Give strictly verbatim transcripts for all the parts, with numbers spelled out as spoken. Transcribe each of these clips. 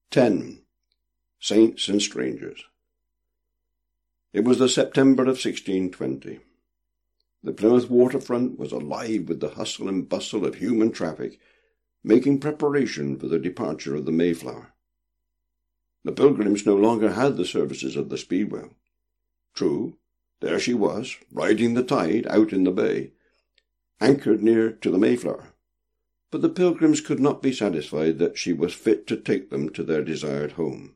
ten. Saints and Strangers. It was the September of sixteen twenty. The Plymouth waterfront was alive with the hustle and bustle of human traffic, making preparation for the departure of the Mayflower. The Pilgrims no longer had the services of the Speedwell. True, there she was, riding the tide out in the bay, anchored near to the Mayflower, but the Pilgrims could not be satisfied that she was fit to take them to their desired home.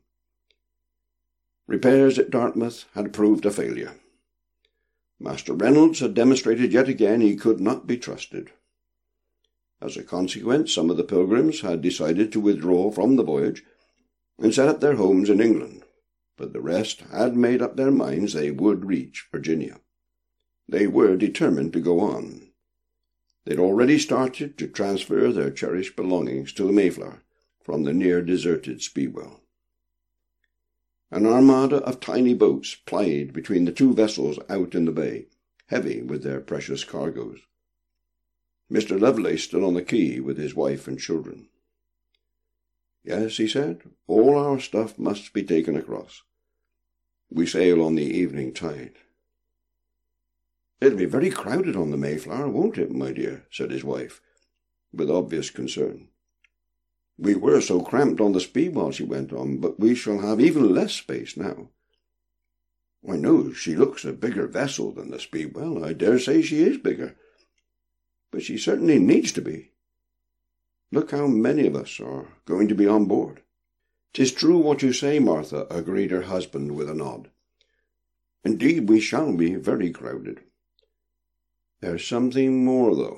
Repairs at Dartmouth had proved a failure. Master Reynolds had demonstrated yet again he could not be trusted. As a consequence, some of the Pilgrims had decided to withdraw from the voyage and set up their homes in England, but the rest had made up their minds they would reach Virginia. They were determined to go on. They'd already started to transfer their cherished belongings to the Mayflower from the near-deserted Speedwell. An armada of tiny boats plied between the two vessels out in the bay, heavy with their precious cargoes. Mister Lovelace stood on the quay with his wife and children. "Yes," he said, "all our stuff must be taken across. We sail on the evening tide." "It'll be very crowded on the Mayflower, won't it, my dear?" said his wife, with obvious concern. "We were so cramped on the Speedwell," she went on, "but we shall have even less space now. I know she looks a bigger vessel than the Speedwell. I dare say she is bigger. But she certainly needs to be. Look how many of us are going to be on board." "'Tis true what you say, Martha," agreed her husband with a nod. "Indeed, we shall be very crowded. There's something more, though.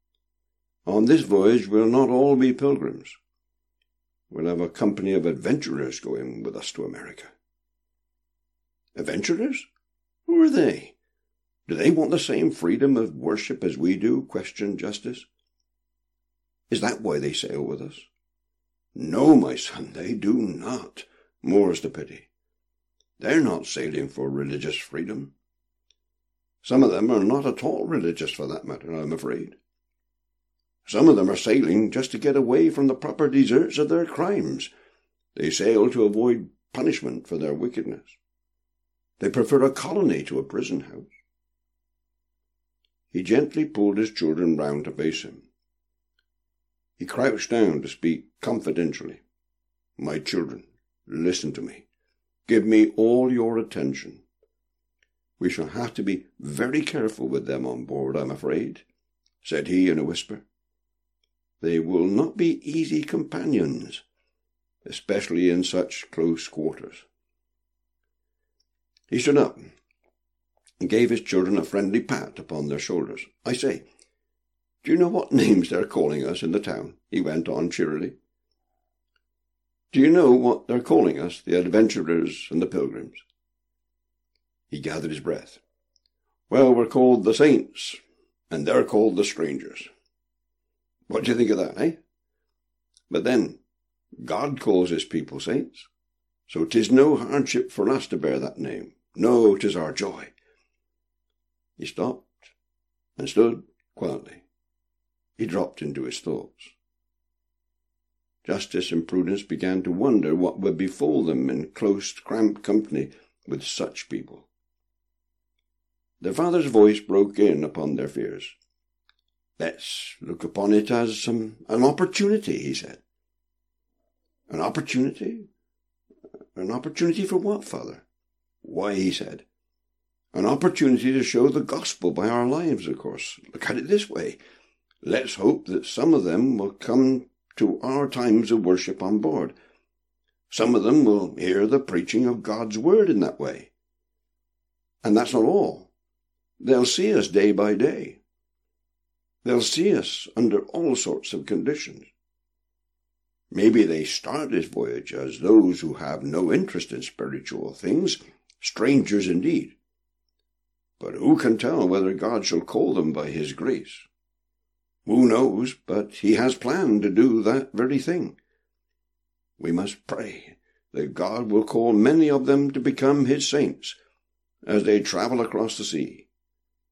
On this voyage we'll not all be pilgrims. We'll have a company of adventurers going with us to America." "Adventurers? Who are they? Do they want the same freedom of worship as we do?" questioned Justice. "Is that why they sail with us?" "No, my son, they do not. More's the pity. They're not sailing for religious freedom. Some of them are not at all religious, for that matter, I'm afraid. Some of them are sailing just to get away from the proper deserts of their crimes. They sail to avoid punishment for their wickedness. They prefer a colony to a prison house." He gently pulled his children round to face him. He crouched down to speak confidentially. "My children, listen to me. Give me all your attention. We shall have to be very careful with them on board, I'm afraid," said he in a whisper. "They will not be easy companions, especially in such close quarters." He stood up and gave his children a friendly pat upon their shoulders. "I say, do you know what names they're calling us in the town?" he went on cheerily. "Do you know what they're calling us, the adventurers and the pilgrims?" He gathered his breath. "Well, we're called the saints, and they're called the strangers. What do you think of that, eh? But then, God calls his people saints, so 'tis no hardship for us to bear that name. No, 'tis our joy." He stopped and stood quietly. He dropped into his thoughts. Justice and Prudence began to wonder what would befall them in close, cramped company with such people. Their father's voice broke in upon their fears. "Let's look upon it as um, an opportunity," he said. "An opportunity? An opportunity for what, father?" "Why," he said, "an opportunity to show the gospel by our lives, of course. Look at it this way. Let's hope that some of them will come to our times of worship on board. Some of them will hear the preaching of God's word in that way. And that's not all. They'll see us day by day. They'll see us under all sorts of conditions. Maybe they start this voyage as those who have no interest in spiritual things, strangers indeed. But who can tell whether God shall call them by his grace? Who knows but he has planned to do that very thing? We must pray that God will call many of them to become his saints as they travel across the sea.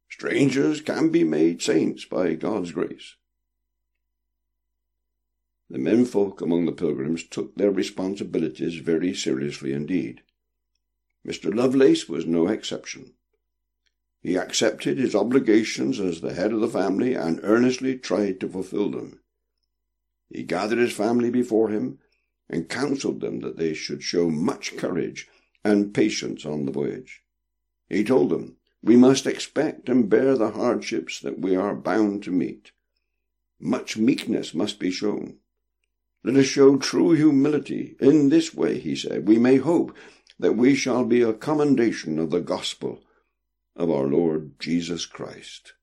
Strangers can be made saints by God's grace." The menfolk among the Pilgrims took their responsibilities very seriously indeed. Mister Lovelace was no exception. He accepted his obligations as the head of the family and earnestly tried to fulfill them. He gathered his family before him and counselled them that they should show much courage and patience on the voyage. He told them, "We must expect and bear the hardships that we are bound to meet. Much meekness must be shown. Let us show true humility. In this way," he said, "we may hope that we shall be a commendation of the gospel of our Lord Jesus Christ."